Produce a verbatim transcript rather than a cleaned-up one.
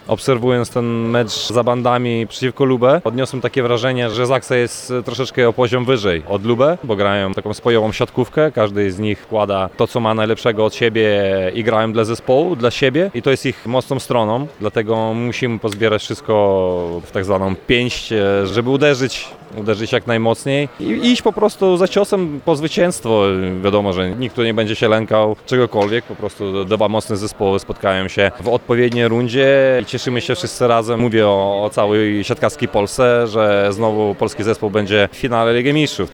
Obserwując ten mecz za bandami przeciwko Lubę, odniosłem takie wrażenie, że Zaksa jest troszeczkę o poziom wyżej od Lubę, bo grają taką spojową siatkówkę, każdy z nich wkłada to, co ma najlepszego od siebie i grają dla zespołu, dla siebie i to jest ich mocną stroną, dlatego musimy pozbierać wszystko w tak zwaną pięść, żeby uderzyć, uderzyć jak najmocniej i iść po prostu za ciosem po zwycięstwo. Wiadomo, że nikt tu nie będzie się lękał czegokolwiek, po prostu dwa mocne zespoły spotkają się w odpowiedniej rundzie i cieszymy się wszyscy razem. Mówię o, o całej siatkarskiej Polsce, że znowu polski zespół będzie w finale Ligi Mistrzów.